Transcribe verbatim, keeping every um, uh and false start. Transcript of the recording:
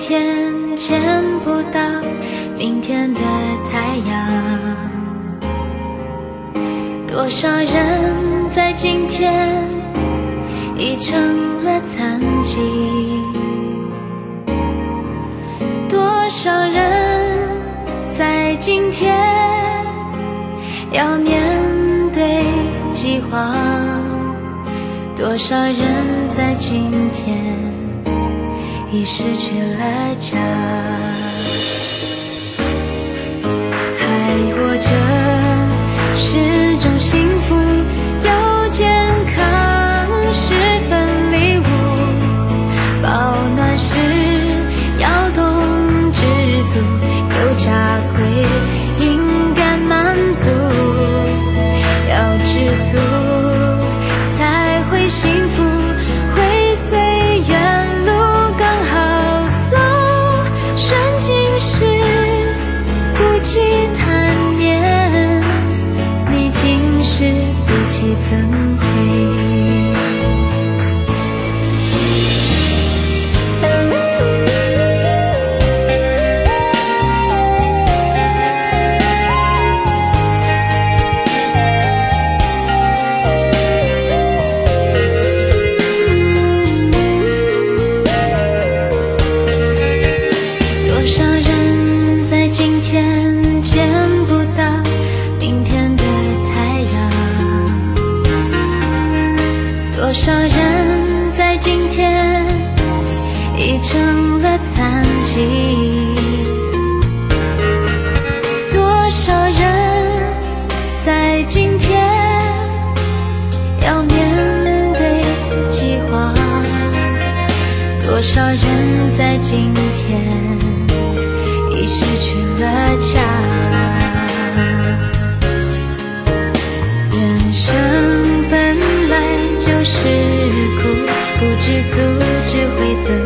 天见不到明天的太阳，多少人在今天已成了残疾，多少人在今天要面对饥荒，多少人在今天已失去了家，还活着是种幸福，有健康是份礼物，保暖时要懂知足，有家归应该满足，要知足才会幸福，会随缘路刚好走，顺境时不计贪念，逆境时不计憎悔。多少人在今天已成了残疾，多少人在今天要面对饥荒，多少人在今天已失去了家，人生本来就是苦，不知足只会责